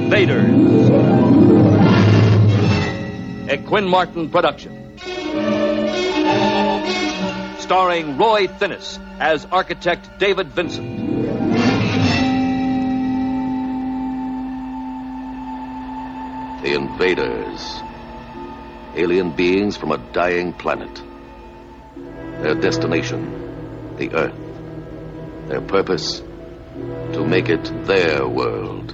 Invaders. A Quinn Martin production. Starring Roy Thinnis as architect David Vincent. The Invaders. Alien beings from a dying planet. Their destination, the Earth. Their purpose, to make it their world.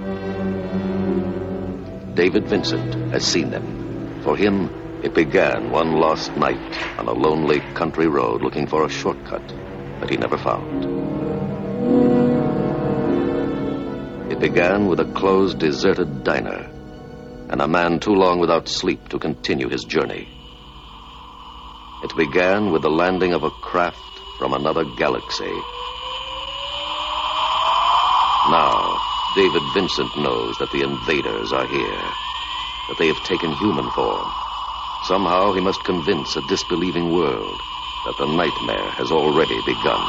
David Vincent has seen them. For him, it began one lost night on a lonely country road looking for a shortcut that he never found. It began with a closed, deserted diner and a man too long without sleep to continue his journey. It began with the landing of a craft from another galaxy. Now, David Vincent knows that the invaders are here, that they have taken human form. Somehow he must convince a disbelieving world that the nightmare has already begun.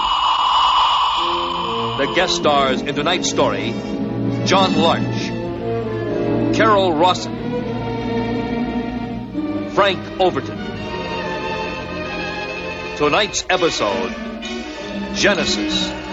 The guest stars in tonight's story: John Larch, Carol Rawson, Frank Overton. Tonight's episode, Genesis.